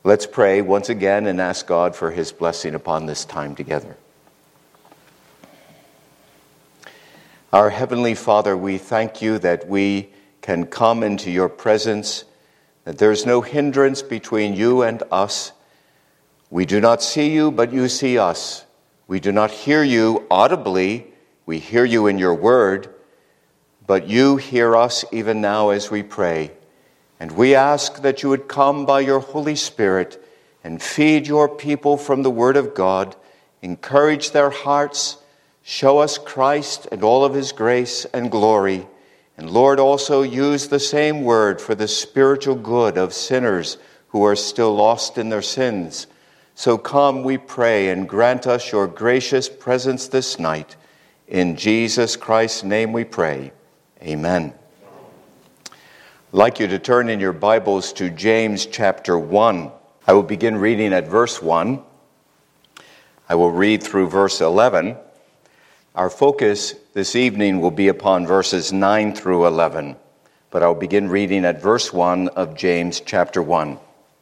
Let's pray once again and ask God for his blessing upon this time together. Our Heavenly Father, we thank you that we can come into your presence, that there's no hindrance between you and us. We do not see you, but you see us. We do not hear you audibly. We hear you in your word, but you hear us even now as we pray. And we ask that you would come by your Holy Spirit and feed your people from the Word of God, encourage their hearts, show us Christ and all of his grace and glory. And Lord, also use the same word for the spiritual good of sinners who are still lost in their sins. So come, we pray, and grant us your gracious presence this night. In Jesus Christ's name we pray. Amen. I'd like you to turn in your Bibles to James chapter 1. I will begin reading at verse 1. I will read through verse 11. Our focus this evening will be upon verses 9 through 11. But I'll begin reading at verse 1 of James chapter 1.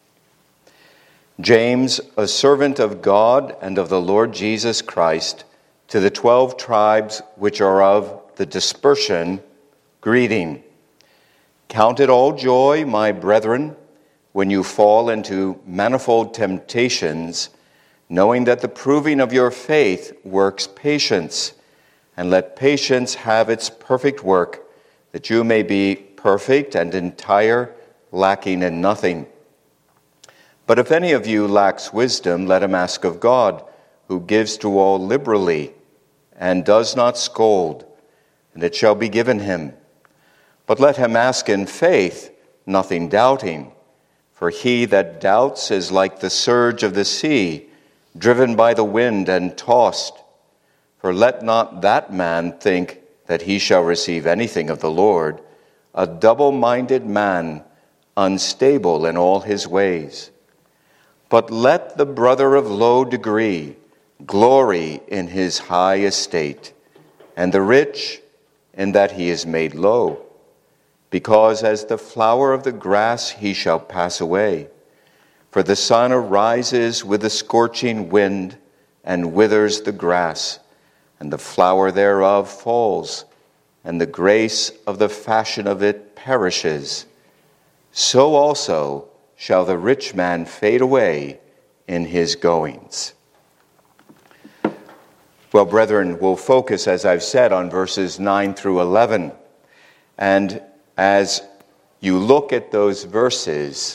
James, a servant of God and of the Lord Jesus Christ, to the 12 tribes which are of the dispersion, greeting. Count it all joy, my brethren, when you fall into manifold temptations, knowing that the proving of your faith works patience. And let patience have its perfect work, that you may be perfect and entire, lacking in nothing. But if any of you lacks wisdom, let him ask of God, who gives to all liberally, and does not scold, and it shall be given him. But let him ask in faith, nothing doubting. For he that doubts is like the surge of the sea, driven by the wind and tossed. For let not that man think that he shall receive anything of the Lord, a double-minded man, unstable in all his ways. But let the brother of low degree glory in his high estate, and the rich in that he is made low. Because as the flower of the grass he shall pass away. For the sun arises with a scorching wind, and withers the grass, and the flower thereof falls, and the grace of the fashion of it perishes. So also shall the rich man fade away in his goings. Well, brethren, we'll focus, as I've said, on verses 9 through 11. And as you look at those verses,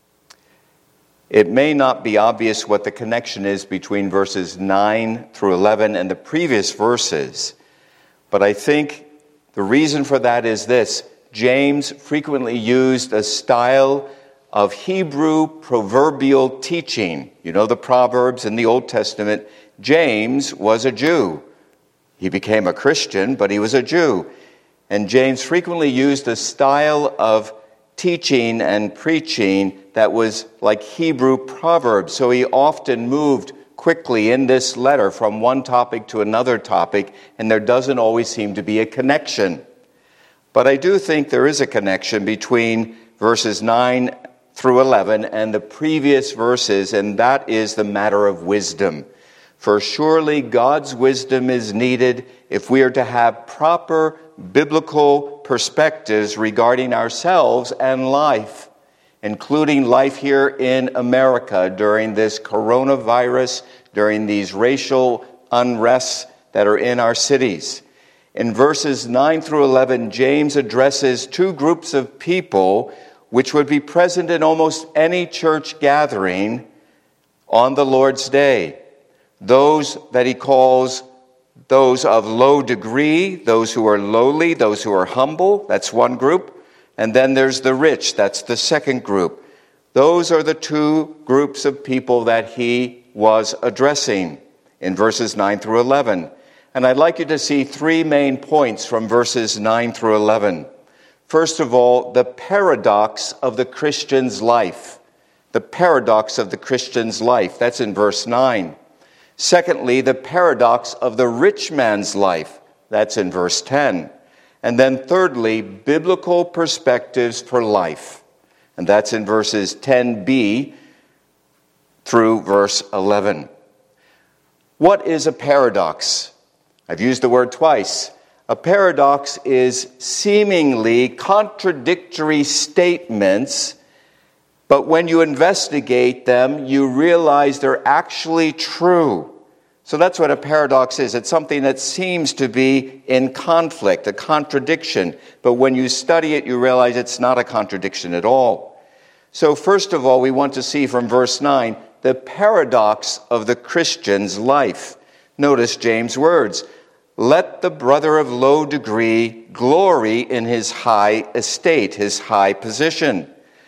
it may not be obvious what the connection is between verses 9 through 11 and the previous verses. But I think the reason for that is this. James frequently used a style of Hebrew proverbial teaching. You know the Proverbs in the Old Testament. James was a Jew. He became a Christian, but he was a Jew. And James frequently used a style of teaching and preaching that was like Hebrew proverbs. So he often moved quickly in this letter from one topic to another topic, and there doesn't always seem to be a connection. But I do think there is a connection between verses 9 through 11 and the previous verses, and that is the matter of wisdom. For surely God's wisdom is needed if we are to have proper biblical perspectives regarding ourselves and life, including life here in America during this coronavirus, during these racial unrests that are in our cities. In verses 9 through 11, James addresses two groups of people which would be present in almost any church gathering on the Lord's Day. Those that he calls those of low degree, those who are lowly, those who are humble, that's one group. And then there's the rich, that's the second group. Those are the two groups of people that he was addressing in verses 9 through 11. And I'd like you to see three main points from verses 9 through 11. First of all, the paradox of the Christian's life. The paradox of the Christian's life, that's in verse 9. Secondly, the paradox of the rich man's life. That's in verse 10. And then thirdly, biblical perspectives for life. And that's in verses 10b through verse 11. What is a paradox? I've used the word twice. A paradox is seemingly contradictory statements, but when you investigate them, you realize they're actually true. So that's what a paradox is. It's something that seems to be in conflict, a contradiction. But when you study it, you realize it's not a contradiction at all. So first of all, we want to see from verse 9 the paradox of the Christian's life. Notice James' words. Let the brother of low degree glory in his high estate, his high position.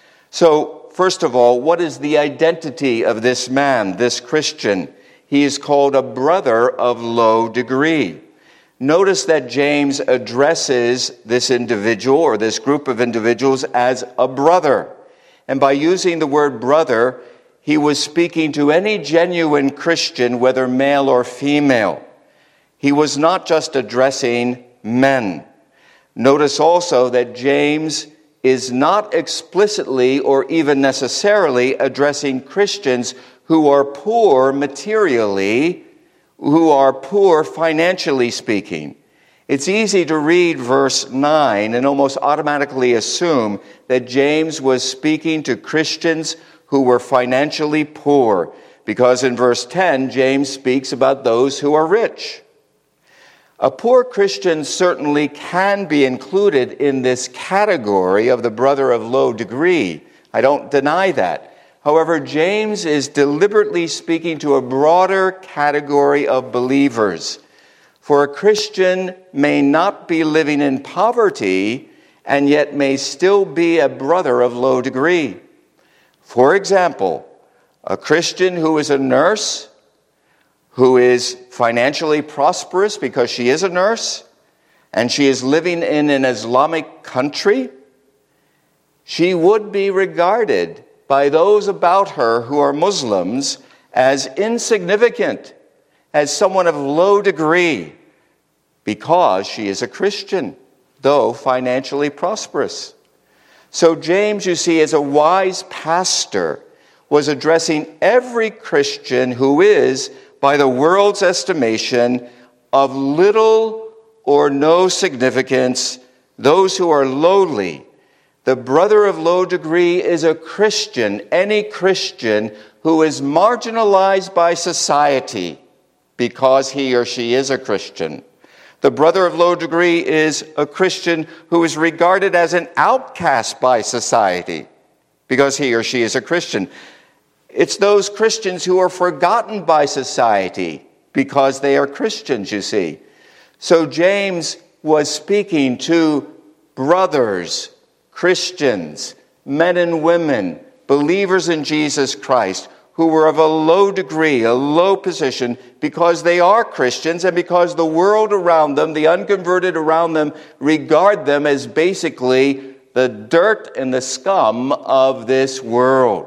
So, first of all, what is the identity of this man, this Christian? He is called a brother of low degree. Notice that James addresses this individual or this group of individuals as a brother. And by using the word brother, he was speaking to any genuine Christian, whether male or female. He was not just addressing men. Notice also that James is not explicitly or even necessarily addressing Christians who are poor materially, who are poor financially speaking. It's easy to read verse 9 and almost automatically assume that James was speaking to Christians who were financially poor, because in verse 10, James speaks about those who are rich. A poor Christian certainly can be included in this category of the brother of low degree. I don't deny that. However, James is deliberately speaking to a broader category of believers. For a Christian may not be living in poverty and yet may still be a brother of low degree. For example, a Christian who is a nurse, who is financially prosperous because she is a nurse, and she is living in an Islamic country, she would be regarded by those about her who are Muslims as insignificant, as someone of low degree, because she is a Christian, though financially prosperous. So James, you see, as a wise pastor, was addressing every Christian who is, by the world's estimation, of little or no significance, those who are lowly. The brother of low degree is a Christian, any Christian who is marginalized by society because he or she is a Christian. The brother of low degree is a Christian who is regarded as an outcast by society because he or she is a Christian. It's those Christians who are forgotten by society because they are Christians, you see. So James was speaking to brothers, Christians, men and women, believers in Jesus Christ, who were of a low degree, a low position, because they are Christians and because the world around them, the unconverted around them, regard them as basically the dirt and the scum of this world.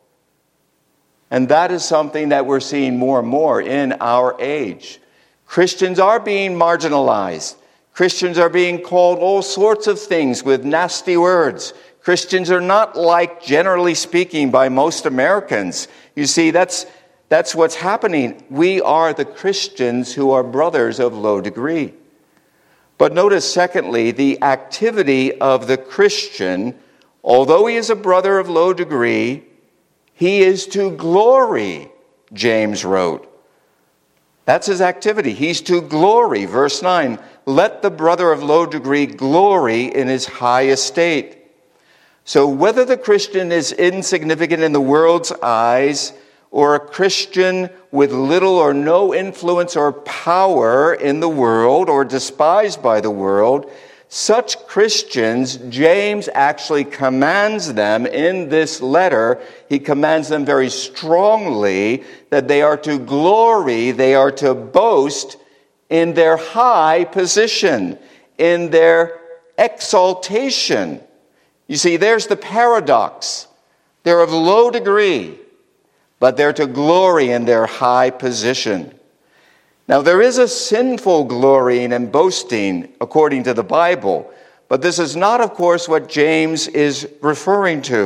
And that is something that we're seeing more and more in our age. Christians are being marginalized. Christians are being called all sorts of things with nasty words. Christians are not liked, generally speaking, by most Americans. You see, that's what's happening. We are the Christians who are brothers of low degree. But notice, secondly, the activity of the Christian, although he is a brother of low degree, he is to glory, James wrote. That's his activity. He's to glory. Verse 9, let the brother of low degree glory in his high estate. So whether the Christian is insignificant in the world's eyes, or a Christian with little or no influence or power in the world, or despised by the world, such Christians, James actually commands them in this letter. He commands them very strongly that they are to glory, they are to boast in their high position, in their exaltation. You see, there's the paradox. They're of low degree, but they're to glory in their high position. Now, there is a sinful glorying and boasting according to the Bible, but this is not, of course, what James is referring to.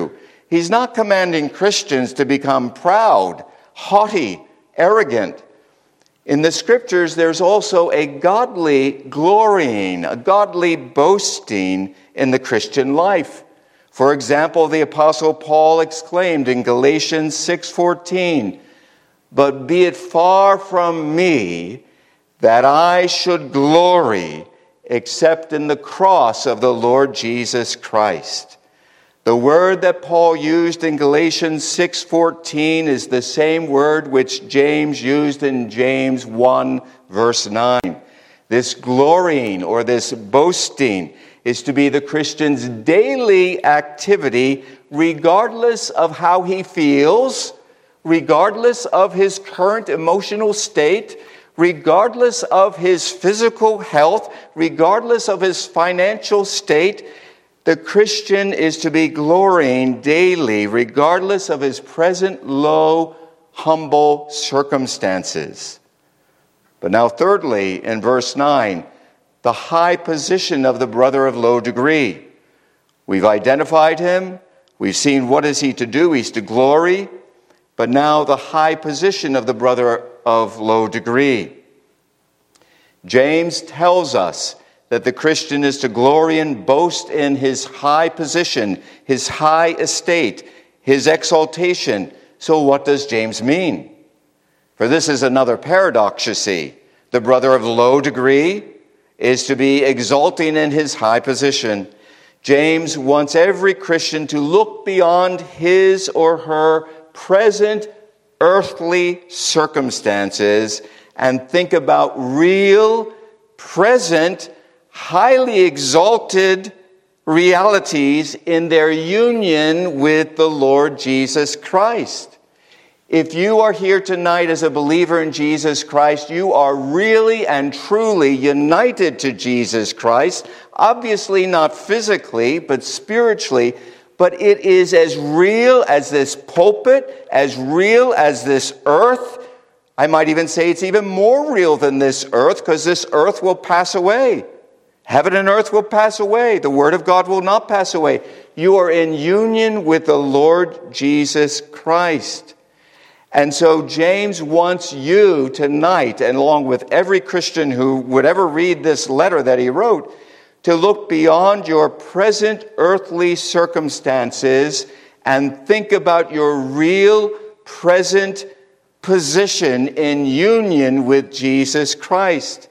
He's not commanding Christians to become proud, haughty, arrogant. In the Scriptures, there's also a godly glorying, a godly boasting in the Christian life. For example, the Apostle Paul exclaimed in Galatians 6:14, "But be it far from me that I should glory except in the cross of the Lord Jesus Christ." The word that Paul used in Galatians 6:14 is the same word which James used in James 1, verse 9. This glorying or this boasting is to be the Christian's daily activity, regardless of how he feels, regardless of his current emotional state, regardless of his physical health, regardless of his financial state. The Christian is to be glorying daily, regardless of his present low, humble circumstances. But now thirdly, in verse 9, the high position of the brother of low degree. We've identified him. We've seen what is he to do. He's to glory. But now the high position of the brother of low degree. James tells us that the Christian is to glory and boast in his high position, his high estate, his exaltation. So what does James mean? For this is another paradox, you see. The brother of low degree is to be exalting in his high position. James wants every Christian to look beyond his or her present earthly circumstances and think about real, present, highly exalted realities in their union with the Lord Jesus Christ. If you are here tonight as a believer in Jesus Christ, you are really and truly united to Jesus Christ. Obviously not physically, but spiritually. But it is as real as this pulpit, as real as this earth. I might even say it's even more real than this earth, because this earth will pass away. Heaven and earth will pass away. The Word of God will not pass away. You are in union with the Lord Jesus Christ. And so James wants you tonight, and along with every Christian who would ever read this letter that he wrote, to look beyond your present earthly circumstances and think about your real present position in union with Jesus Christ.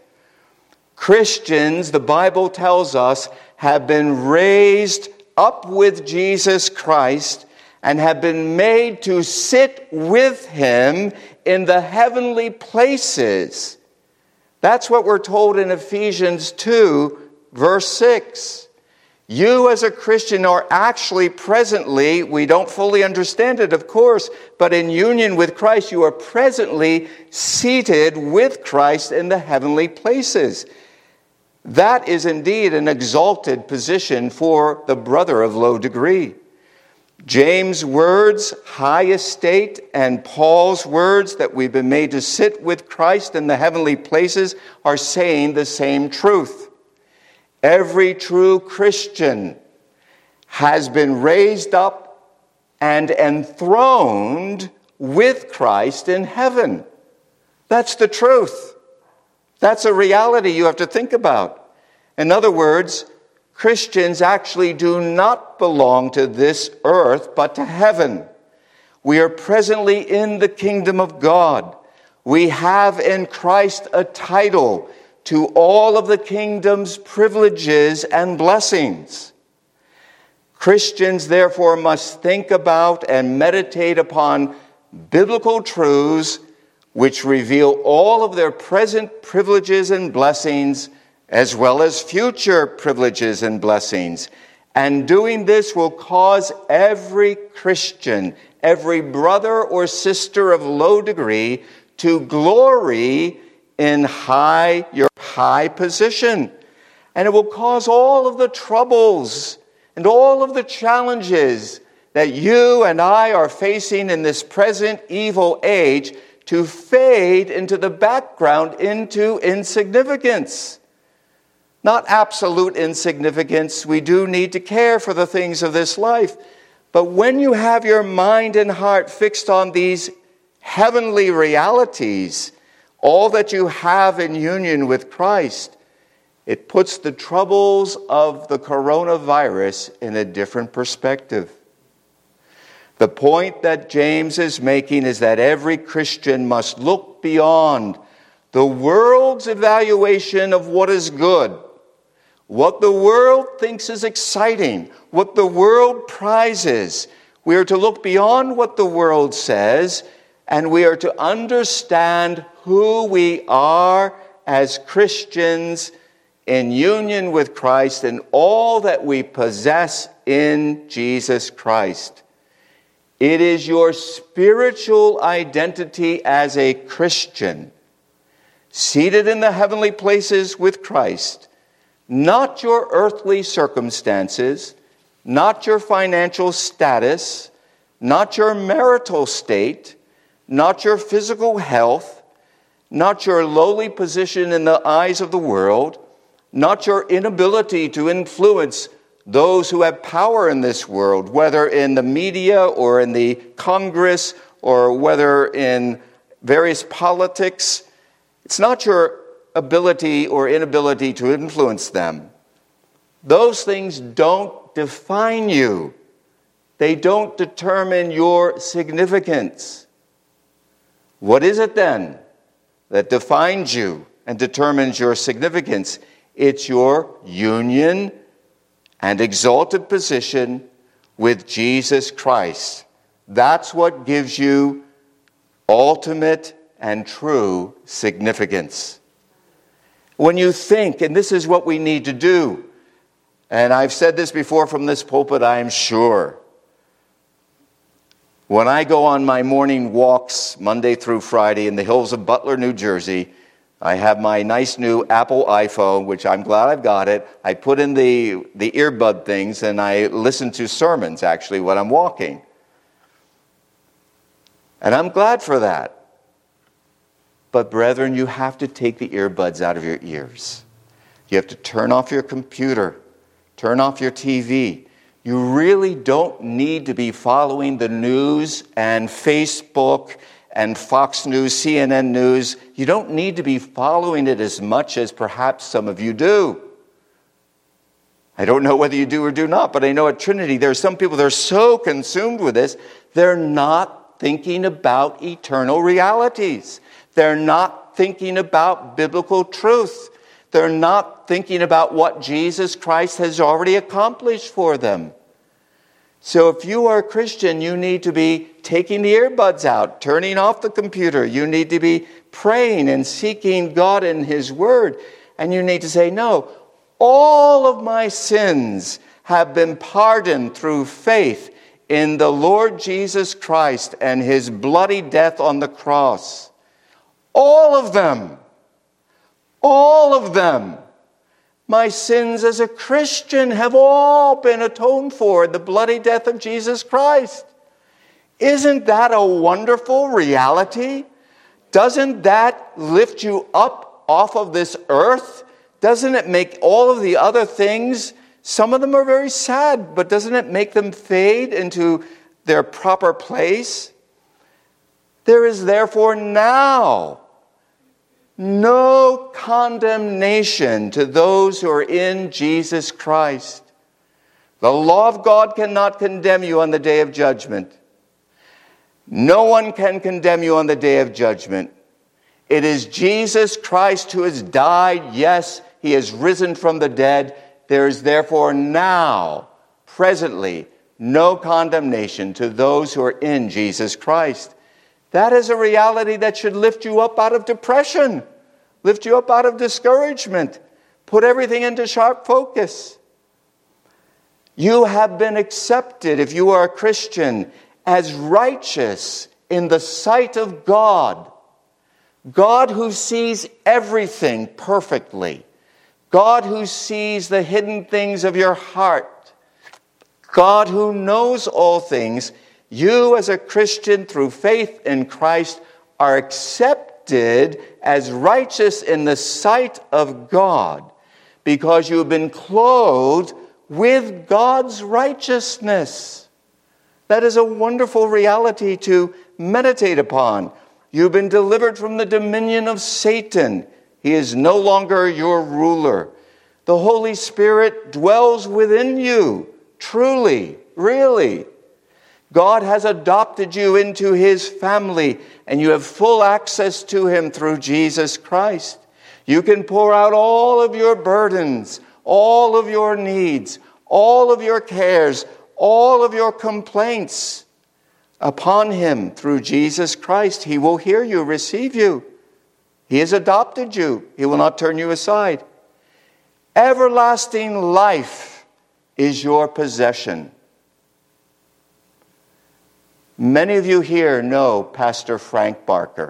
Christians, the Bible tells us, have been raised up with Jesus Christ and have been made to sit with him in the heavenly places. That's what we're told in Ephesians 2, verse 6. You as a Christian are actually presently, we don't fully understand it, of course, but in union with Christ, you are presently seated with Christ in the heavenly places. That is indeed an exalted position for the brother of low degree. James' words, high estate, and Paul's words that we've been made to sit with Christ in the heavenly places are saying the same truth. Every true Christian has been raised up and enthroned with Christ in heaven. That's the truth. That's a reality you have to think about. In other words, Christians actually do not belong to this earth, but to heaven. We are presently in the kingdom of God. We have in Christ a title to all of the kingdom's privileges and blessings. Christians, therefore, must think about and meditate upon biblical truths which reveal all of their present privileges and blessings, as well as future privileges and blessings. And doing this will cause every Christian, every brother or sister of low degree, to glory in your high position. And it will cause all of the troubles and all of the challenges that you and I are facing in this present evil age to fade into the background, into insignificance. Not absolute insignificance. We do need to care for the things of this life. But when you have your mind and heart fixed on these heavenly realities, all that you have in union with Christ, it puts the troubles of the coronavirus in a different perspective. The point that James is making is that every Christian must look beyond the world's evaluation of what is good, what the world thinks is exciting, what the world prizes. We are to look beyond what the world says, and we are to understand who we are as Christians in union with Christ and all that we possess in Jesus Christ. It is your spiritual identity as a Christian, seated in the heavenly places with Christ, not your earthly circumstances, not your financial status, not your marital state, not your physical health, not your lowly position in the eyes of the world, not your inability to influence those who have power in this world, whether in the media or in the Congress or whether in various politics. It's not your ability or inability to influence them. Those things don't define you. They don't determine your significance. What is it then that defines you and determines your significance? It's your union and exalted position with Jesus Christ. That's what gives you ultimate and true significance. When you think, and this is what we need to do, and I've said this before from this pulpit, I am sure. When I go on my morning walks Monday through Friday in the hills of Butler, New Jersey, I have my nice new Apple iPhone, which I'm glad I've got it. I put in the earbud things and I listen to sermons, actually, when I'm walking. And I'm glad for that. But brethren, you have to take the earbuds out of your ears. You have to turn off your computer, turn off your TV. You really don't need to be following the news and Facebook and Fox News, CNN News. You don't need to be following it as much as perhaps some of you do. I don't know whether you do or do not, but I know at Trinity there are some people that are so consumed with this, they're not thinking about eternal realities. They're not thinking about biblical truth. They're not thinking about what Jesus Christ has already accomplished for them. So if you are a Christian, you need to be taking the earbuds out, turning off the computer. You need to be praying and seeking God in His Word. And you need to say, no, all of my sins have been pardoned through faith in the Lord Jesus Christ and His bloody death on the cross. All of them. All of them. My sins as a Christian have all been atoned for in the bloody death of Jesus Christ. Isn't that a wonderful reality? Doesn't that lift you up off of this earth? Doesn't it make all of the other things, some of them are very sad, but doesn't it make them fade into their proper place? There is therefore now no condemnation to those who are in Jesus Christ. The law of God cannot condemn you on the day of judgment. No one can condemn you on the day of judgment. It is Jesus Christ who has died. Yes, He has risen from the dead. There is therefore now, presently, no condemnation to those who are in Jesus Christ. That is a reality that should lift you up out of depression, lift you up out of discouragement, put everything into sharp focus. You have been accepted, if you are a Christian, as righteous in the sight of God. God who sees everything perfectly. God who sees the hidden things of your heart. God who knows all things. You as a Christian through faith in Christ are accepted as righteous in the sight of God because you have been clothed with God's righteousness. That is a wonderful reality to meditate upon. You've been delivered from the dominion of Satan. He is no longer your ruler. The Holy Spirit dwells within you, truly, really. God has adopted you into his family, and you have full access to him through Jesus Christ. You can pour out all of your burdens, all of your needs, all of your cares, all of your complaints upon him through Jesus Christ. He will hear you, receive you. He has adopted you. He will not turn you aside. Everlasting life is your possession. Many of you here know Pastor Frank Barker.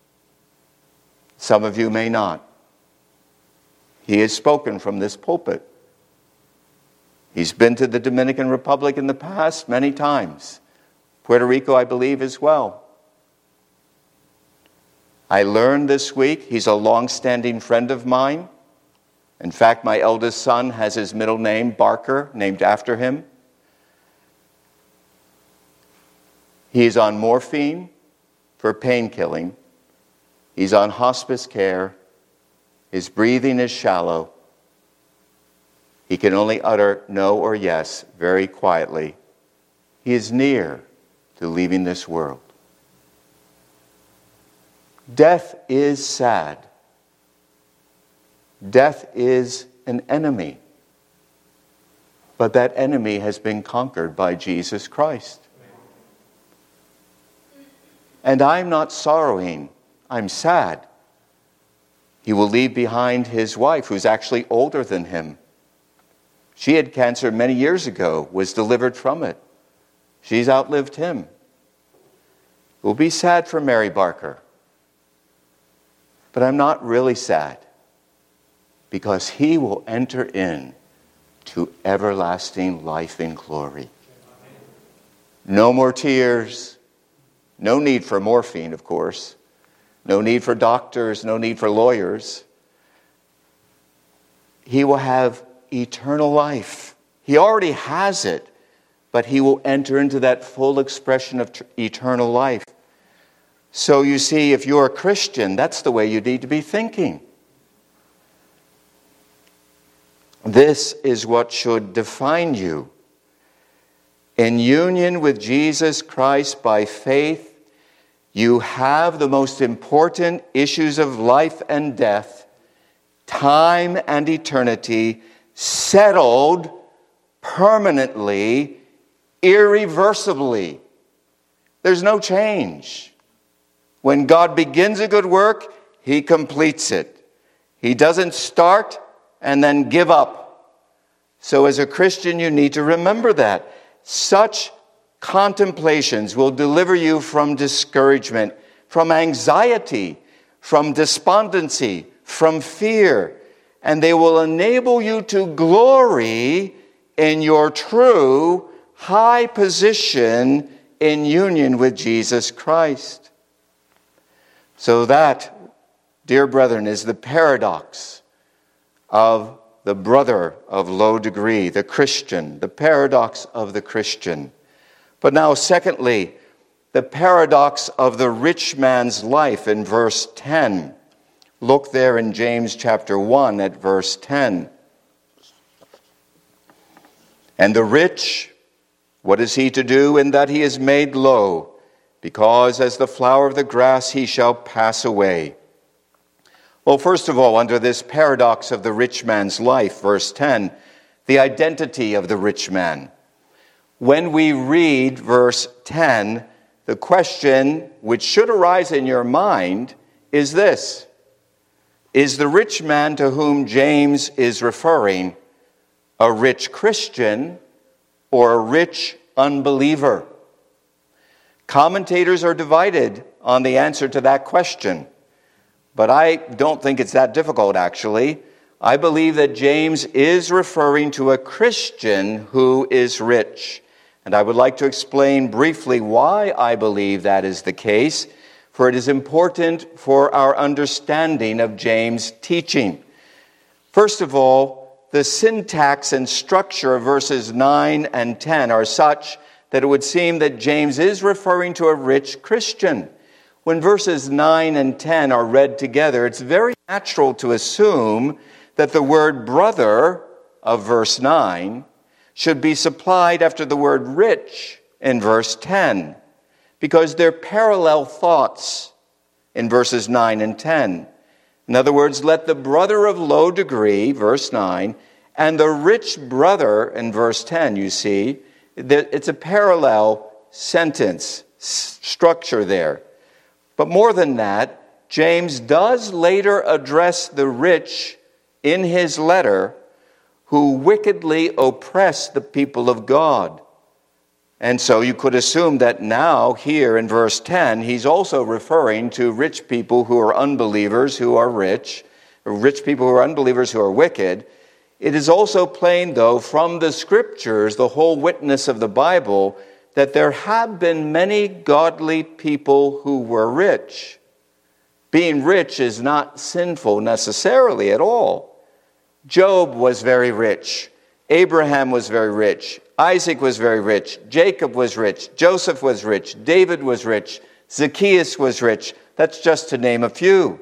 Some of you may not. He has spoken from this pulpit. He's been to the Dominican Republic in the past many times. Puerto Rico, I believe, as well. I learned this week he's a long-standing friend of mine. In fact, my eldest son has his middle name, Barker, named after him. He's on morphine for pain killing. He's on hospice care. His breathing is shallow. He can only utter no or yes very quietly. He is near to leaving this world. Death is sad. Death is an enemy. But that enemy has been conquered by Jesus Christ. And I'm not sorrowing. I'm sad. He will leave behind his wife, who's actually older than him. She had cancer many years ago, was delivered from it. She's outlived him. It will be sad for Mary Barker. But I'm not really sad, because he will enter in to everlasting life in glory. No more tears. No need for morphine, of course. No need for doctors. No need for lawyers. He will have eternal life. He already has it, but he will enter into that full expression of eternal life. So you see, if you're a Christian, that's the way you need to be thinking. This is what should define you. In union with Jesus Christ by faith, you have the most important issues of life and death, time and eternity, settled permanently, irreversibly. There's no change. When God begins a good work, he completes it. He doesn't start and then give up. So as a Christian, you need to remember that. Such contemplations will deliver you from discouragement, from anxiety, from despondency, from fear, and they will enable you to glory in your true high position in union with Jesus Christ. So that, dear brethren, is the paradox of the brother of low degree, the Christian, the paradox of the Christian. But now, secondly, the paradox of the rich man's life in verse 10. Look there in James chapter 1 at verse 10. And the rich, what is he to do in that he is made low? Because as the flower of the grass he shall pass away. Well, first of all, under this paradox of the rich man's life, verse 10, the identity of the rich man. When we read verse 10, the question which should arise in your mind is this: is the rich man to whom James is referring a rich Christian or a rich unbeliever? Commentators are divided on the answer to that question, but I don't think it's that difficult, actually. I believe that James is referring to a Christian who is rich. And I would like to explain briefly why I believe that is the case, for it is important for our understanding of James' teaching. First of all, the syntax and structure of verses 9 and 10 are such that it would seem that James is referring to a rich Christian. When verses 9 and 10 are read together, it's very natural to assume that the word brother of verse 9 should be supplied after the word rich in verse 10, because they're parallel thoughts in verses 9 and 10. In other words, let the brother of low degree, verse 9, and the rich brother in verse 10, you see, it's a parallel sentence structure there. But more than that, James does later address the rich in his letter who wickedly oppress the people of God. And so you could assume that now, here in verse 10, he's also referring to rich people who are unbelievers who are rich, or rich people who are unbelievers who are wicked. It is also plain, though, from the Scriptures, the whole witness of the Bible, that there have been many godly people who were rich. Being rich is not sinful necessarily at all. Job was very rich. Abraham was very rich. Isaac was very rich. Jacob was rich. Joseph was rich. David was rich. Zacchaeus was rich. That's just to name a few.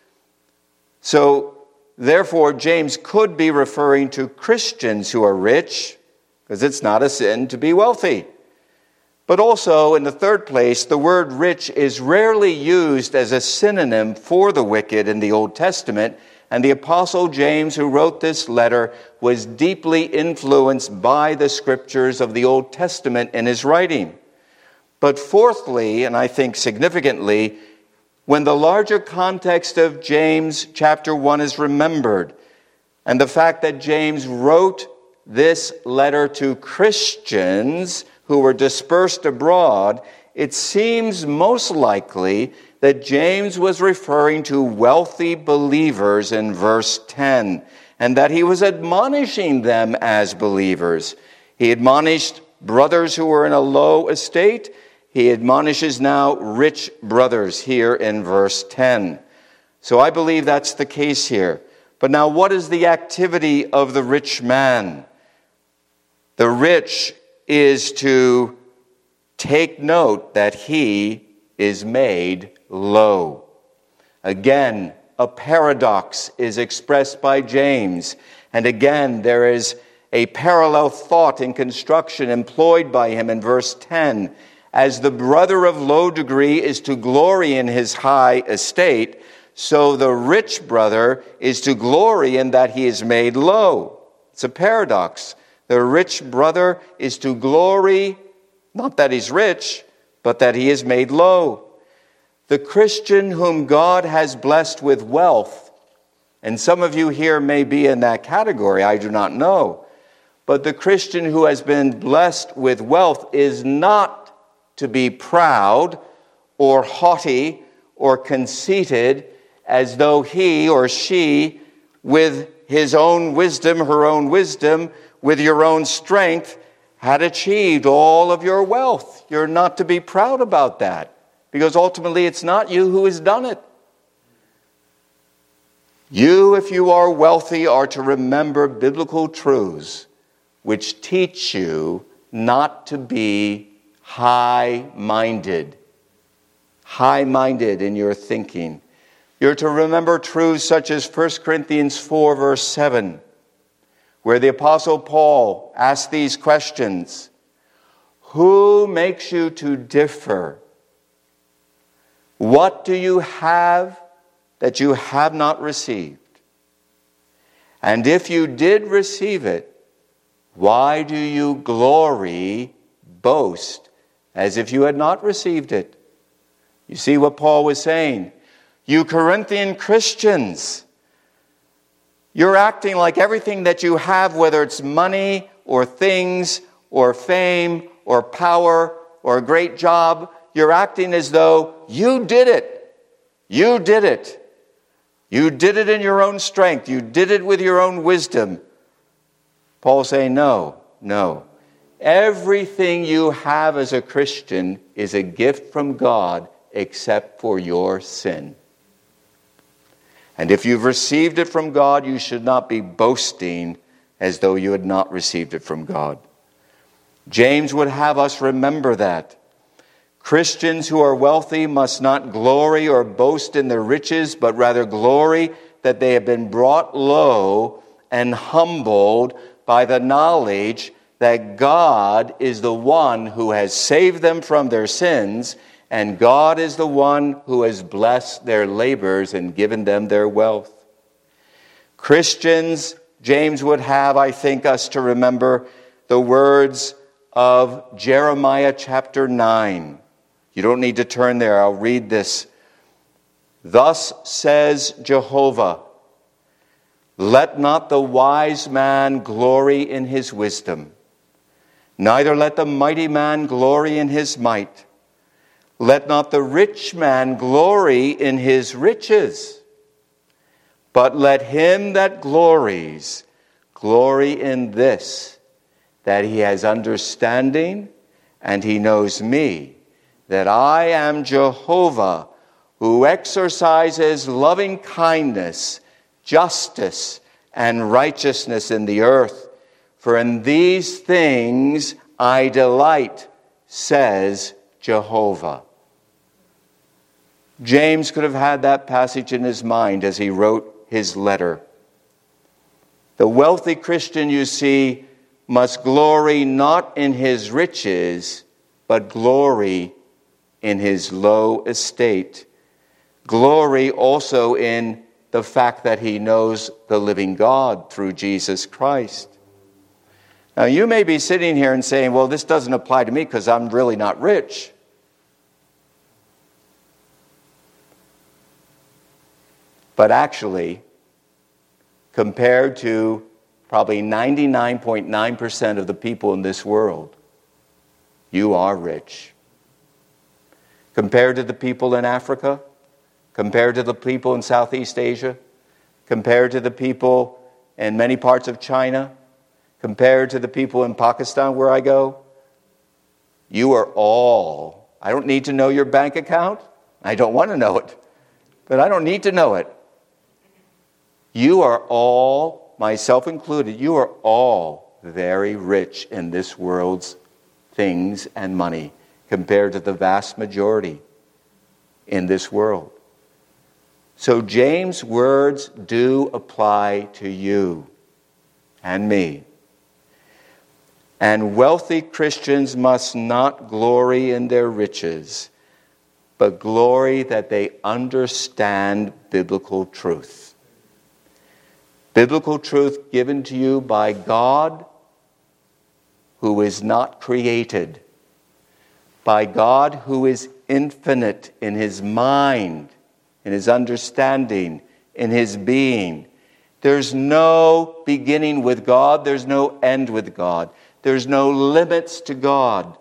So, therefore, James could be referring to Christians who are rich, because it's not a sin to be wealthy. But also, in the third place, the word rich is rarely used as a synonym for the wicked in the Old Testament, and the Apostle James, who wrote this letter, was deeply influenced by the Scriptures of the Old Testament in his writing. But fourthly, and I think significantly, when the larger context of James chapter 1 is remembered, and the fact that James wrote this letter to Christians who were dispersed abroad, it seems most likely that James was referring to wealthy believers in verse 10, and that he was admonishing them as believers. He admonished brothers who were in a low estate. He admonishes now rich brothers here in verse 10. So I believe that's the case here. But now, what is the activity of the rich man? The rich is to take note that he is made low. Again, a paradox is expressed by James. And again, there is a parallel thought in construction employed by him in verse 10. As the brother of low degree is to glory in his high estate, so the rich brother is to glory in that he is made low. It's a paradox. The rich brother is to glory, not that he's rich, but that he is made low. The Christian whom God has blessed with wealth, and some of you here may be in that category, I do not know, but the Christian who has been blessed with wealth is not to be proud or haughty or conceited as though he or she, with his own wisdom, her own wisdom, with your own strength, had achieved all of your wealth. You're not to be proud about that, because ultimately it's not you who has done it. You, if you are wealthy, are to remember biblical truths which teach you not to be high-minded in your thinking. You're to remember truths such as 1 Corinthians 4, verse 7, where the Apostle Paul asks these questions. Who makes you to differ? What do you have that you have not received? And if you did receive it, why do you glory, boast, as if you had not received it? You see what Paul was saying? You Corinthian Christians, you're acting like everything that you have, whether it's money or things or fame or power or a great job, you're acting as though you did it. You did it. You did it in your own strength. You did it with your own wisdom. Paul's saying, no. Everything you have as a Christian is a gift from God except for your sin. And if you've received it from God, you should not be boasting as though you had not received it from God. James would have us remember that. Christians who are wealthy must not glory or boast in their riches, but rather glory that they have been brought low and humbled by the knowledge that God is the one who has saved them from their sins, and God is the one who has blessed their labors and given them their wealth. Christians, James would have, I think, us to remember the words of Jeremiah chapter 9. You don't need to turn there. I'll read this. Thus says Jehovah, let not the wise man glory in his wisdom, neither let the mighty man glory in his might. Let not the rich man glory in his riches, but let him that glories glory in this, that he has understanding and he knows me, that I am Jehovah, who exercises loving kindness, justice, and righteousness in the earth. For in these things I delight, says Jehovah. James could have had that passage in his mind as he wrote his letter. The wealthy Christian, you see, must glory not in his riches, but glory in his low estate. Glory also in the fact that he knows the living God through Jesus Christ. Now, you may be sitting here and saying, well, this doesn't apply to me because I'm really not rich. But actually, compared to probably 99.9% of the people in this world, you are rich. Compared to the people in Africa, compared to the people in Southeast Asia, compared to the people in many parts of China, compared to the people in Pakistan where I go, you are all, I don't need to know your bank account. I don't want to know it, but I don't need to know it. You are all, myself included, you are all very rich in this world's things and money compared to the vast majority in this world. So James' words do apply to you and me. And wealthy Christians must not glory in their riches, but glory that they understand biblical truth. Biblical truth given to you by God, who is not created, by God who is infinite in his mind, in his understanding, in his being. There's no beginning with God. There's no end with God. There's no limits to God.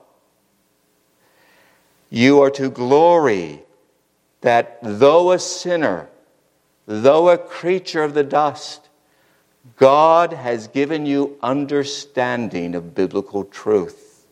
You are to glory that though a sinner, though a creature of the dust, God has given you understanding of biblical truth.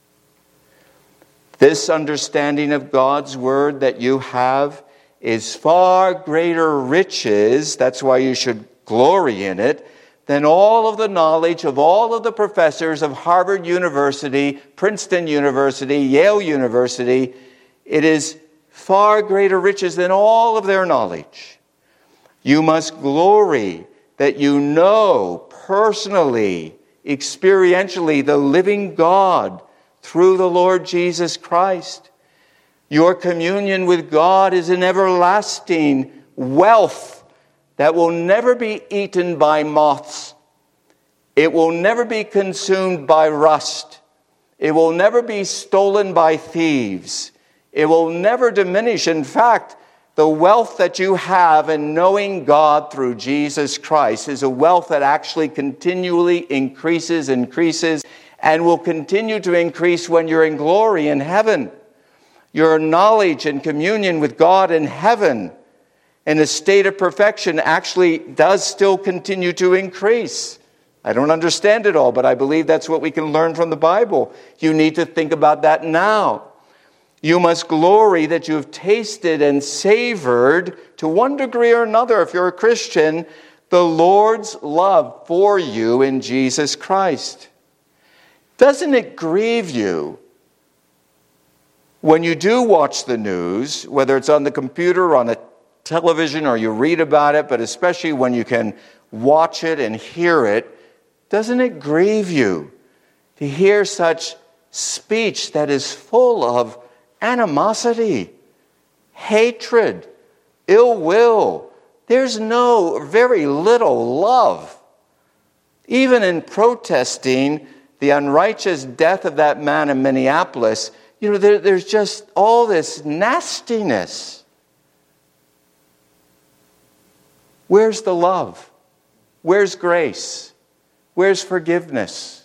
This understanding of God's word that you have is far greater riches, that's why you should glory in it, than all of the knowledge of all of the professors of Harvard University, Princeton University, Yale University. It is far greater riches than all of their knowledge. You must glory that you know personally, experientially, the living God through the Lord Jesus Christ. Your communion with God is an everlasting wealth that will never be eaten by moths. It will never be consumed by rust. It will never be stolen by thieves. It will never diminish. In fact, the wealth that you have in knowing God through Jesus Christ is a wealth that actually continually increases, and will continue to increase when you're in glory in heaven. Your knowledge and communion with God in heaven in a state of perfection actually does still continue to increase. I don't understand it all, but I believe that's what we can learn from the Bible. You need to think about that now. You must glory that you have tasted and savored, to one degree or another, if you're a Christian, the Lord's love for you in Jesus Christ. Doesn't it grieve you when you do watch the news, whether it's on the computer or on the television or you read about it, but especially when you can watch it and hear it, doesn't it grieve you to hear such speech that is full of animosity, hatred, ill will? There's very little love. Even in protesting the unrighteous death of that man in Minneapolis, there's just all this nastiness. Where's the love? Where's grace? Where's forgiveness?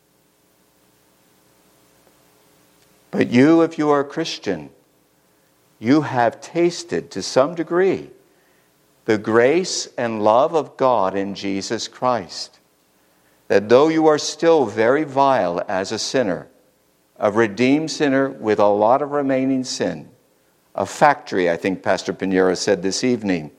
But you, if you are a Christian, you have tasted to some degree the grace and love of God in Jesus Christ. That though you are still very vile as a sinner, a redeemed sinner with a lot of remaining sin, a factory, I think Pastor Pinheiro said this evening,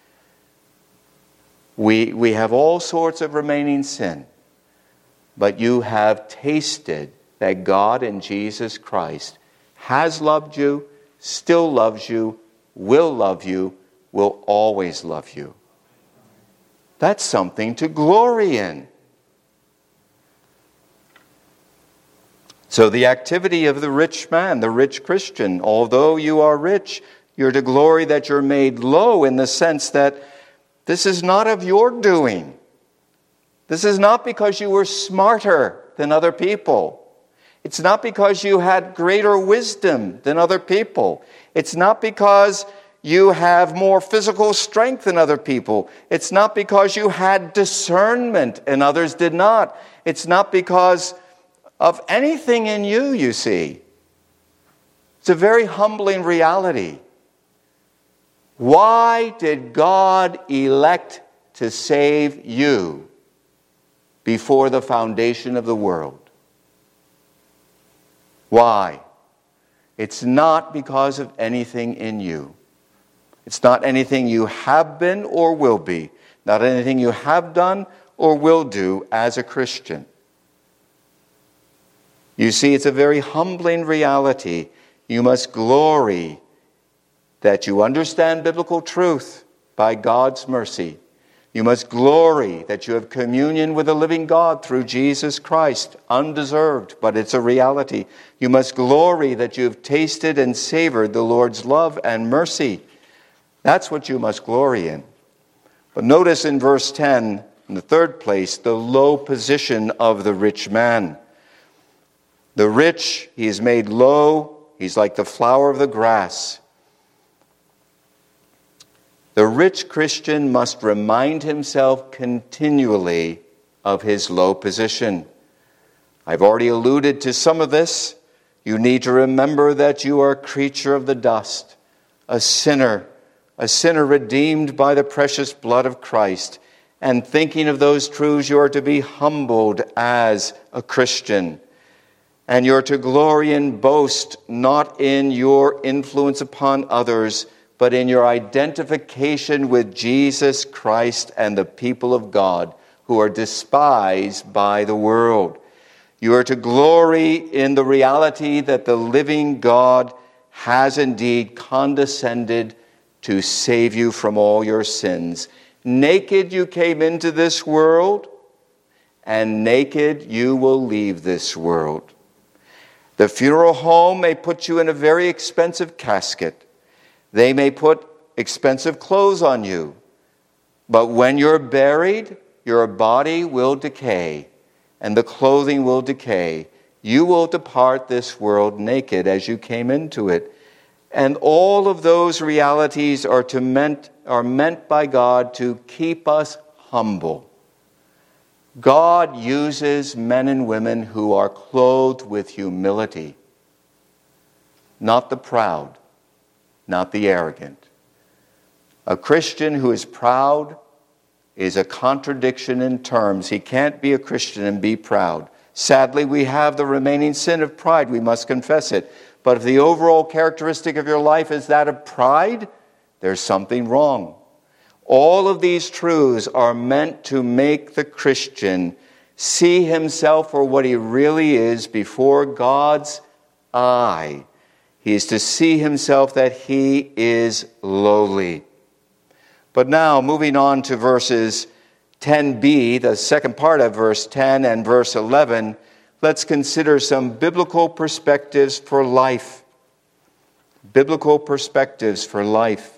we have all sorts of remaining sin, but you have tasted that God in Jesus Christ has loved you, still loves you, will love you, will always love you. That's something to glory in. So the activity of the rich man, the rich Christian, although you are rich, you're to glory that you're made low, in the sense that this is not of your doing. This is not because you were smarter than other people. It's not because you had greater wisdom than other people. It's not because you have more physical strength than other people. It's not because you had discernment and others did not. It's not because of anything in you, you see. It's a very humbling reality. Why did God elect to save you before the foundation of the world? Why? It's not because of anything in you. It's not anything you have been or will be. Not anything you have done or will do as a Christian. You see, it's a very humbling reality. You must glory that you understand biblical truth by God's mercy. You must glory that you have communion with the living God through Jesus Christ, undeserved, but it's a reality. You must glory that you have tasted and savored the Lord's love and mercy. That's what you must glory in. But notice in verse 10, in the third place, the low position of the rich man. The rich, he is made low. He's like the flower of the grass. The rich Christian must remind himself continually of his low position. I've already alluded to some of this. You need to remember that you are a creature of the dust, a sinner redeemed by the precious blood of Christ. And thinking of those truths, you are to be humbled as a Christian. And you're to glory and boast not in your influence upon others, but in your identification with Jesus Christ and the people of God who are despised by the world. You are to glory in the reality that the living God has indeed condescended to save you from all your sins. Naked you came into this world, and naked you will leave this world. The funeral home may put you in a very expensive casket. They may put expensive clothes on you. But when you're buried, your body will decay, and the clothing will decay. You will depart this world naked as you came into it. And all of those realities are meant by God to keep us humble. God uses men and women who are clothed with humility, not the proud, not the arrogant. A Christian who is proud is a contradiction in terms. He can't be a Christian and be proud. Sadly, we have the remaining sin of pride. We must confess it. But if the overall characteristic of your life is that of pride, there's something wrong. All of these truths are meant to make the Christian see himself for what he really is before God's eye. He is to see himself that he is lowly. But now, moving on to verses 10b, the second part of verse 10 and verse 11, let's consider some biblical perspectives for life. Biblical perspectives for life.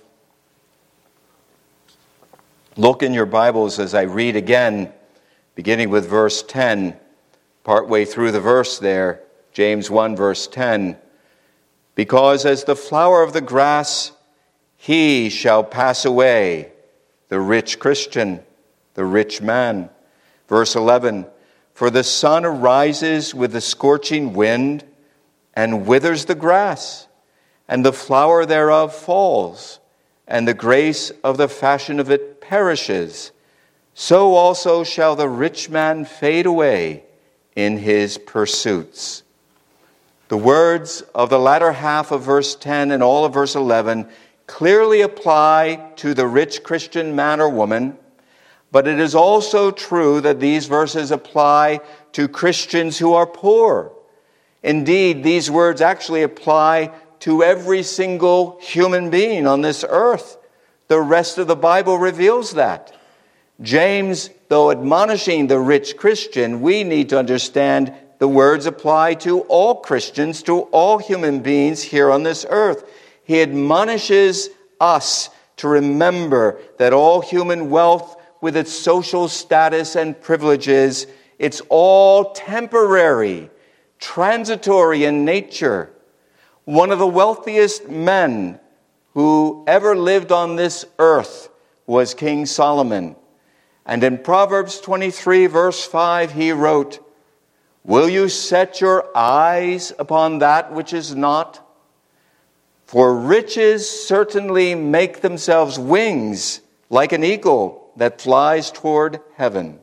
Look in your Bibles as I read again, beginning with verse 10, partway through the verse there, James 1, verse 10. Because as the flower of the grass, he shall pass away, the rich Christian, the rich man. Verse 11, for the sun arises with the scorching wind and withers the grass, and the flower thereof falls, and the grace of the fashion of it perishes. So also shall the rich man fade away in his pursuits. The words of the latter half of verse 10 and all of verse 11 clearly apply to the rich Christian man or woman, but it is also true that these verses apply to Christians who are poor. Indeed, these words actually apply to every single human being on this earth. The rest of the Bible reveals that. James, though admonishing the rich Christian, we need to understand the words apply to all Christians, to all human beings here on this earth. He admonishes us to remember that all human wealth, with its social status and privileges, it's all temporary, transitory in nature. One of the wealthiest men who ever lived on this earth was King Solomon. And in Proverbs 23, verse 5, he wrote, will you set your eyes upon that which is not? For riches certainly make themselves wings like an eagle that flies toward heaven.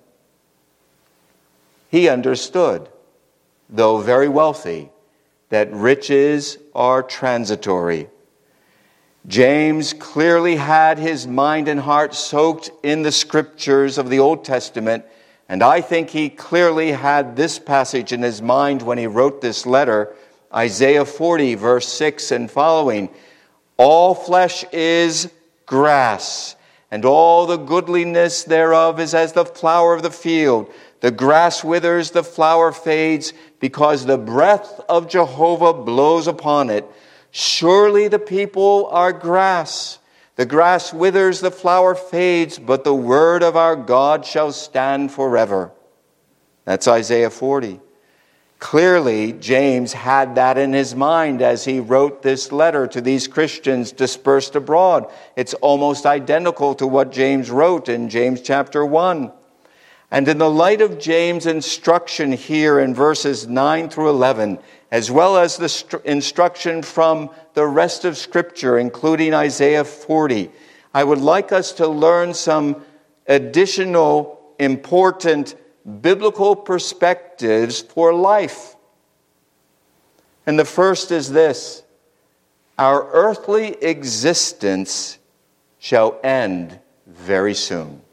He understood, though very wealthy, that riches are transitory. James clearly had his mind and heart soaked in the scriptures of the Old Testament, and I think he clearly had this passage in his mind when he wrote this letter, Isaiah 40, verse 6 and following. All flesh is grass, and all the goodliness thereof is as the flower of the field. The grass withers, the flower fades, because the breath of Jehovah blows upon it. Surely the people are grass. The grass withers, the flower fades, but the word of our God shall stand forever. That's Isaiah 40. Clearly, James had that in his mind as he wrote this letter to these Christians dispersed abroad. It's almost identical to what James wrote in James chapter 1. And in the light of James' instruction here in verses 9 through 11, as well as the instruction from the rest of Scripture, including Isaiah 40, I would like us to learn some additional important biblical perspectives for life. And the first is this: our earthly existence shall end very soon.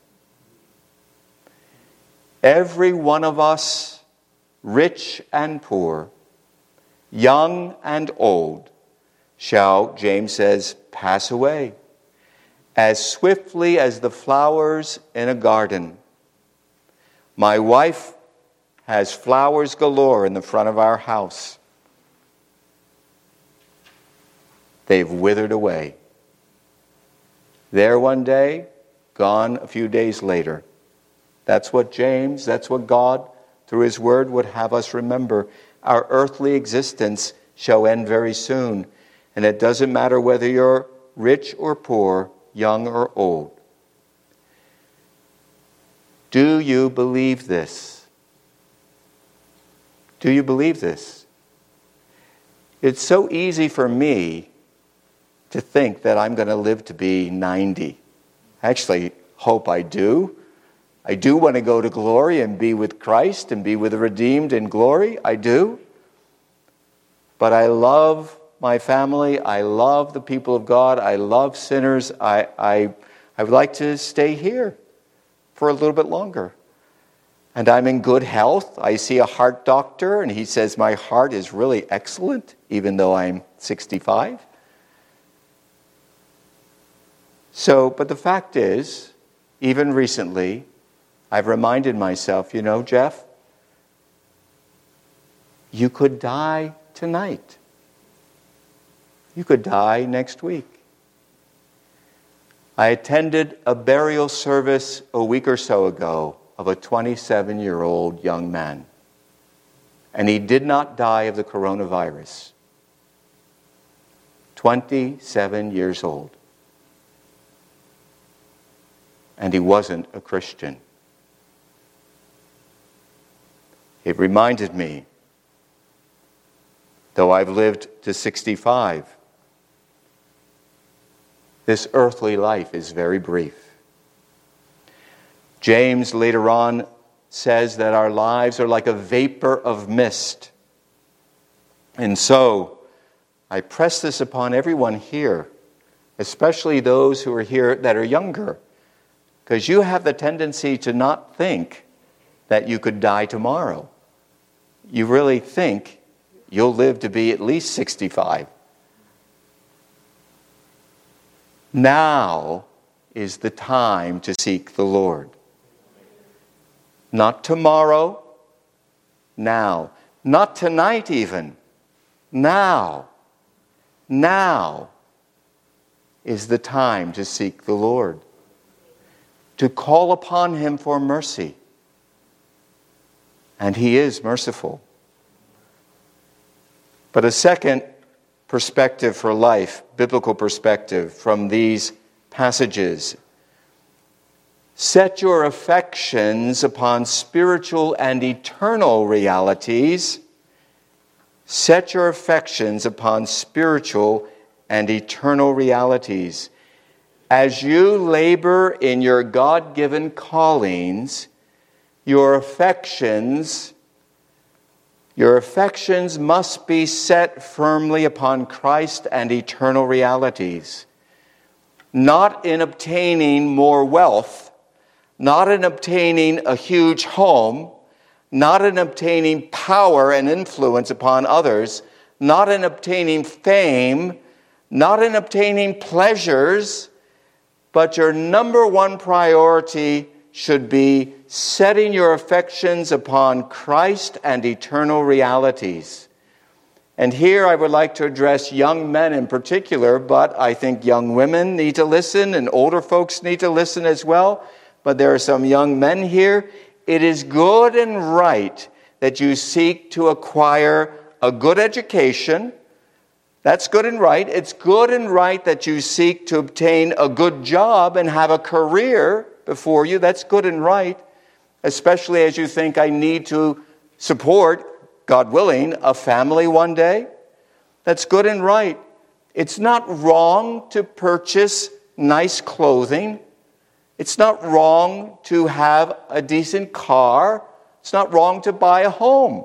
Every one of us, rich and poor, young and old, shall, James says, pass away as swiftly as the flowers in a garden. My wife has flowers galore in the front of our house. They've withered away. There one day, gone a few days later. That's what James, that's what God, through His Word, would have us remember. Our earthly existence shall end very soon. And it doesn't matter whether you're rich or poor, young or old. Do you believe this? Do you believe this? It's so easy for me to think that I'm going to live to be 90. I actually hope I do. I do want to go to glory and be with Christ and be with the redeemed in glory. I do. But I love my family. I love the people of God. I love sinners. I would like to stay here for a little bit longer. and I'm in good health. I see a heart doctor, and he says my heart is really excellent, even though I'm 65. But the fact is, even recently, I've reminded myself, Jeff, you could die tonight. You could die next week. I attended a burial service a week or so ago of a 27-year-old young man. And he did not die of the coronavirus. 27 years old. And he wasn't a Christian. It reminded me, though I've lived to 65, this earthly life is very brief. James later on says that our lives are like a vapor of mist. And so, I press this upon everyone here, especially those who are here that are younger, because you have the tendency to not think that you could die tomorrow. You really think you'll live to be at least 65. Now is the time to seek the Lord. Not tomorrow, now. Not tonight even, now. Now is the time to seek the Lord. To call upon Him for mercy. And He is merciful. But a second perspective for life, biblical perspective from these passages. Set your affections upon spiritual and eternal realities. Set your affections upon spiritual and eternal realities. As you labor in your God-given callings, your affections must be set firmly upon Christ and eternal realities. Not in obtaining more wealth, not in obtaining a huge home, not in obtaining power and influence upon others, not in obtaining fame, not in obtaining pleasures, but your number one priority should be setting your affections upon Christ and eternal realities. And here I would like to address young men in particular, but I think young women need to listen and older folks need to listen as well. But there are some young men here. It is good and right that you seek to acquire a good education. That's good and right. It's good and right that you seek to obtain a good job and have a career before you. That's good and right, especially as you think I need to support, God willing, a family one day. That's good and right. It's not wrong to purchase nice clothing. It's not wrong to have a decent car. It's not wrong to buy a home.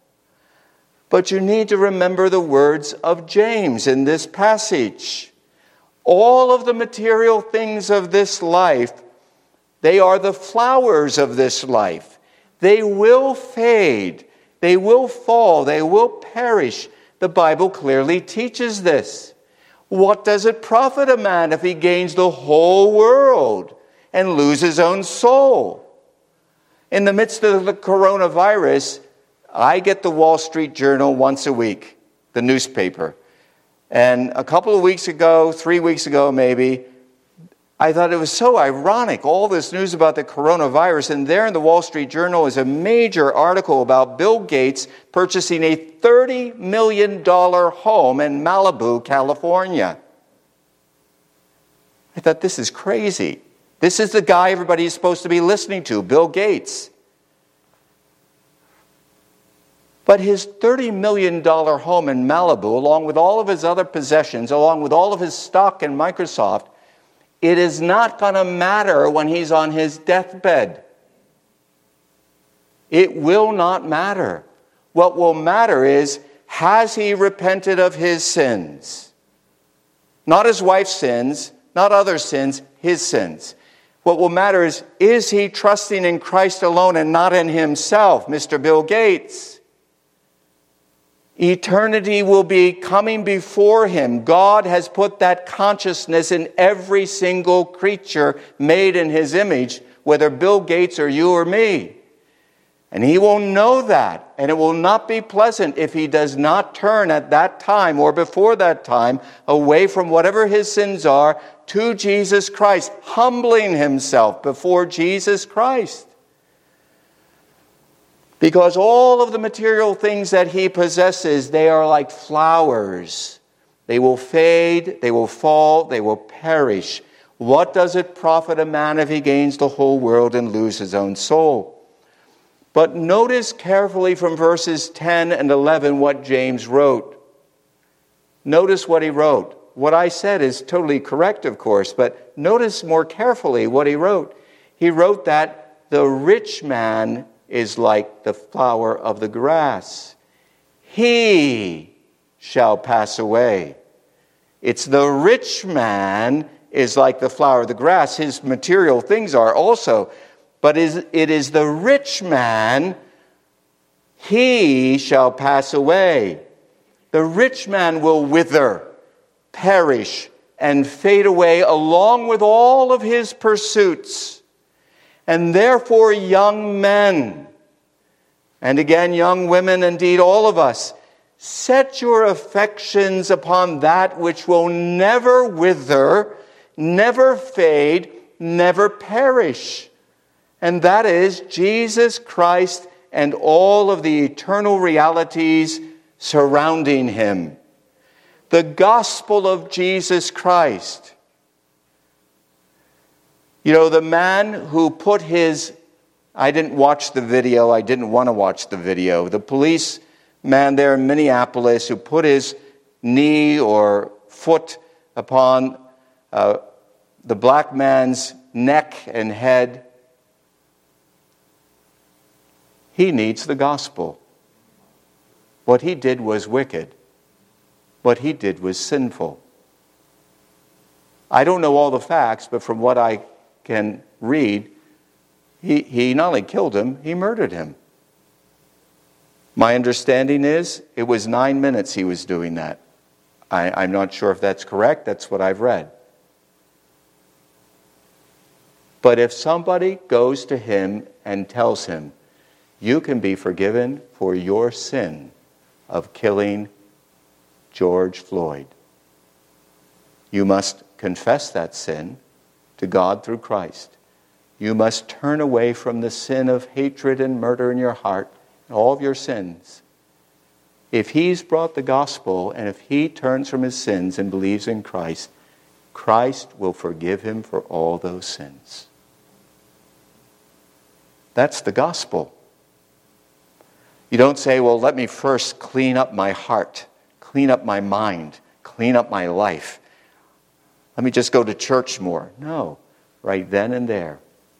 But you need to remember the words of James in this passage. All of the material things of this life, they are the flowers of this life. They will fade. They will fall. They will perish. The Bible clearly teaches this. What does it profit a man if he gains the whole world and lose his own soul? In the midst of the coronavirus, I get the Wall Street Journal once a week, the newspaper. And a couple of weeks ago, 3 weeks ago maybe, I thought it was so ironic, all this news about the coronavirus, and there in the Wall Street Journal is a major article about Bill Gates purchasing a $30 million home in Malibu, California. I thought, this is crazy. This is the guy everybody is supposed to be listening to, Bill Gates. But his $30 million home in Malibu, along with all of his other possessions, along with all of his stock in Microsoft, it is not going to matter when he's on his deathbed. It will not matter. What will matter is, has he repented of his sins? Not his wife's sins, not other sins, his sins. What will matter is he trusting in Christ alone and not in himself, Mr. Bill Gates? Eternity will be coming before him. God has put that consciousness in every single creature made in his image, whether Bill Gates or you or me. And he will know that, and it will not be pleasant if he does not turn at that time or before that time away from whatever his sins are to Jesus Christ, humbling himself before Jesus Christ. Because all of the material things that he possesses, they are like flowers. They will fade, they will fall, they will perish. What does it profit a man if he gains the whole world and lose his own soul? But notice carefully from verses 10 and 11 what James wrote. Notice what he wrote. What I said is totally correct, of course, but notice more carefully what he wrote. He wrote that the rich man is like the flower of the grass. He shall pass away. It's the rich man is like the flower of the grass. His material things are also. But it is the rich man, he shall pass away. The rich man will wither, perish, and fade away along with all of his pursuits. And therefore, young men, and again, young women, indeed all of us, set your affections upon that which will never wither, never fade, never perish. And that is Jesus Christ and all of the eternal realities surrounding him. The gospel of Jesus Christ. You know, the man who put his... I didn't watch the video. I didn't want to watch the video. The policeman there in Minneapolis who put his knee or foot upon the black man's neck and head, he needs the gospel. What he did was wicked. What he did was sinful. I don't know all the facts, but from what I can read, he not only killed him, he murdered him. My understanding is it was 9 minutes he was doing that. I'm not sure if that's correct. That's what I've read. But if somebody goes to him and tells him, you can be forgiven for your sin of killing George Floyd. You must confess that sin to God through Christ. You must turn away from the sin of hatred and murder in your heart, and all of your sins. If he's brought the gospel, and if he turns from his sins and believes in Christ, Christ will forgive him for all those sins. That's the gospel. You don't say, well, let me first clean up my heart, clean up my mind, clean up my life. Let me just go to church more. No, right then and there.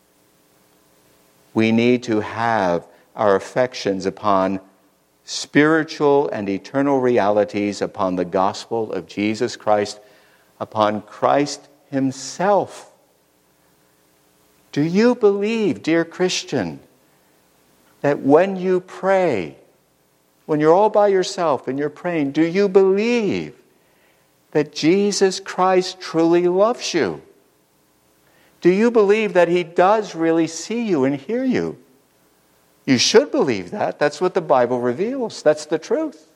We need to have our affections upon spiritual and eternal realities, upon the gospel of Jesus Christ, upon Christ himself. Do you believe, dear Christian, that when you pray, when you're all by yourself and you're praying, do you believe that Jesus Christ truly loves you? Do you believe that he does really see you and hear you? You should believe that. That's what the Bible reveals. That's the truth.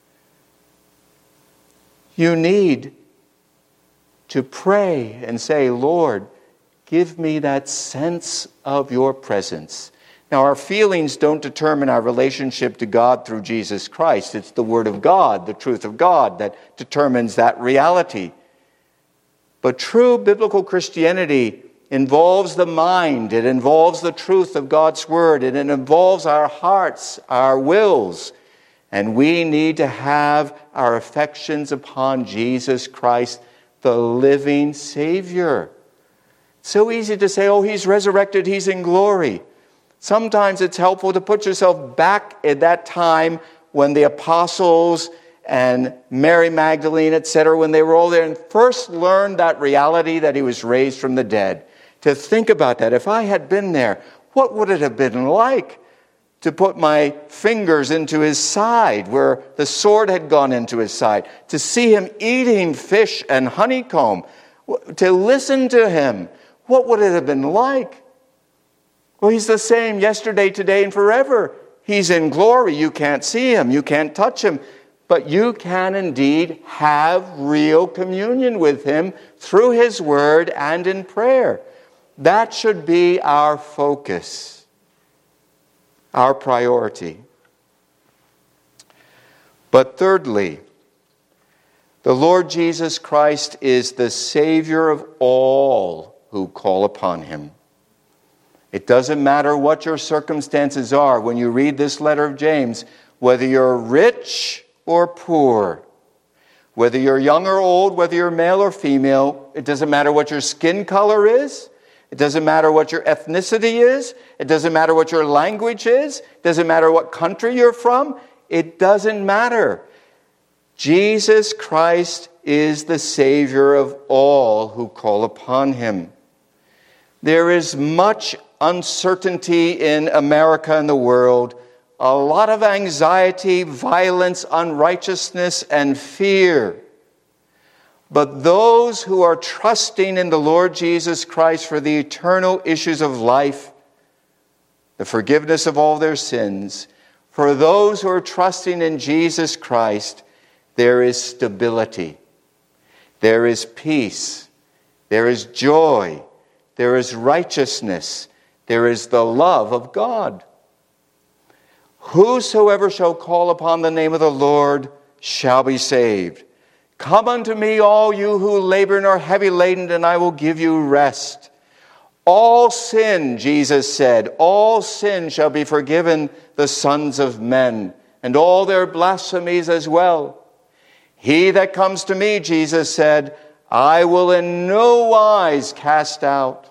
You need to pray and say, Lord, give me that sense of your presence. Now, our feelings don't determine our relationship to God through Jesus Christ. It's the Word of God, the truth of God, that determines that reality. But true biblical Christianity involves the mind. It involves the truth of God's Word. It involves our hearts, our wills. And we need to have our affections upon Jesus Christ, the living Savior. It's so easy to say, oh, he's resurrected, he's in glory. Sometimes it's helpful to put yourself back at that time when the apostles and Mary Magdalene, etc., when they were all there and first learned that reality that he was raised from the dead. to think about that. If I had been there, what would it have been like to put my fingers into his side where the sword had gone into his side, to see him eating fish and honeycomb, to listen to him? What would it have been like? Well, he's the same yesterday, today, and forever. He's in glory. You can't see him. You can't touch him. But you can indeed have real communion with him through his word and in prayer. That should be our focus, our priority. But thirdly, the Lord Jesus Christ is the Savior of all who call upon him. It doesn't matter what your circumstances are when you read this letter of James, whether you're rich or poor, whether you're young or old, whether you're male or female, it doesn't matter what your skin color is, it doesn't matter what your ethnicity is, it doesn't matter what your language is, it doesn't matter what country you're from, it doesn't matter. Jesus Christ is the Savior of all who call upon him. There is much uncertainty in America and the world, a lot of anxiety, violence, unrighteousness, and fear. But those who are trusting in the Lord Jesus Christ for the eternal issues of life, the forgiveness of all their sins, for those who are trusting in Jesus Christ, there is stability, there is peace, there is joy, there is righteousness, there is the love of God. Whosoever shall call upon the name of the Lord shall be saved. Come unto me, all you who labor and are heavy laden, and I will give you rest. All sin, Jesus said, all sin shall be forgiven the sons of men, and all their blasphemies as well. He that comes to me, Jesus said, I will in no wise cast out.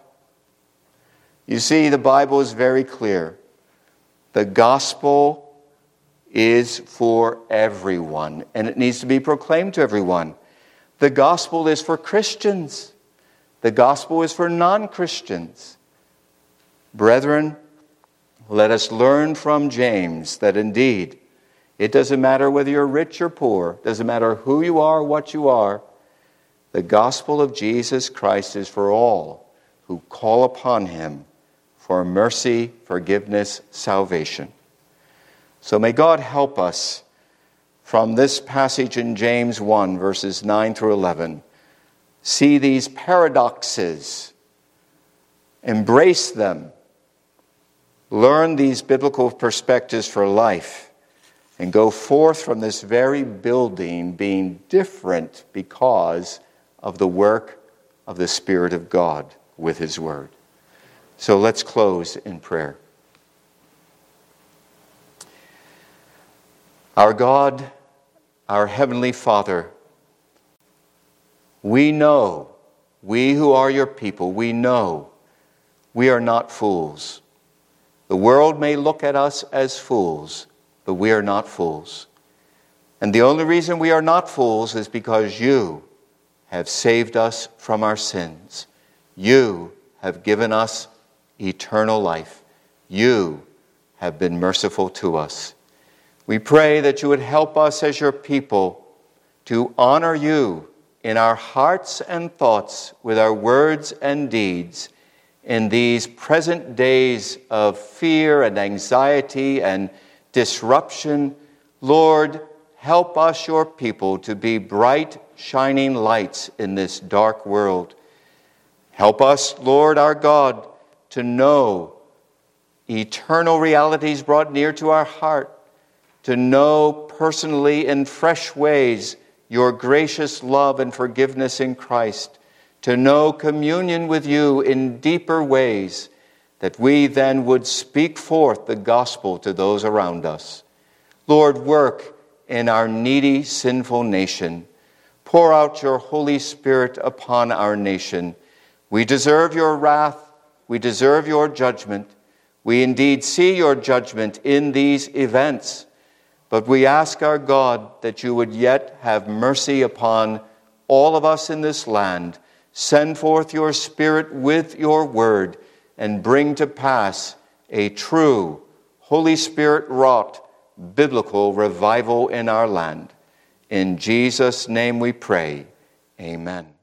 You see, the Bible is very clear. The gospel is for everyone, and it needs to be proclaimed to everyone. The gospel is for Christians. The gospel is for non-Christians. Brethren, let us learn from James that indeed, it doesn't matter whether you're rich or poor, it doesn't matter who you are, what you are, the gospel of Jesus Christ is for all who call upon him for mercy, forgiveness, salvation. So may God help us from this passage in James 1, verses 9 through 11. See these paradoxes, embrace them, learn these biblical perspectives for life, and go forth from this very building being different because of the work of the Spirit of God with his word. So let's close in prayer. Our God, our Heavenly Father, we know, we who are your people, we know we are not fools. The world may look at us as fools, but we are not fools. And the only reason we are not fools is because you have saved us from our sins. You have given us eternal life. You have been merciful to us. We pray that you would help us as your people to honor you in our hearts and thoughts with our words and deeds in these present days of fear and anxiety and disruption. Lord, help us, your people, to be bright, shining lights in this dark world. Help us, Lord our God, to know eternal realities brought near to our heart, to know personally in fresh ways your gracious love and forgiveness in Christ, to know communion with you in deeper ways, that we then would speak forth the gospel to those around us. Lord, work in our needy, sinful nation. Pour out your Holy Spirit upon our nation. We deserve your wrath. We deserve your judgment. We indeed see your judgment in these events. But we ask our God that you would yet have mercy upon all of us in this land, Send forth your Spirit with your word and bring to pass a true, Holy Spirit-wrought biblical revival in our land. In Jesus' name we pray. Amen.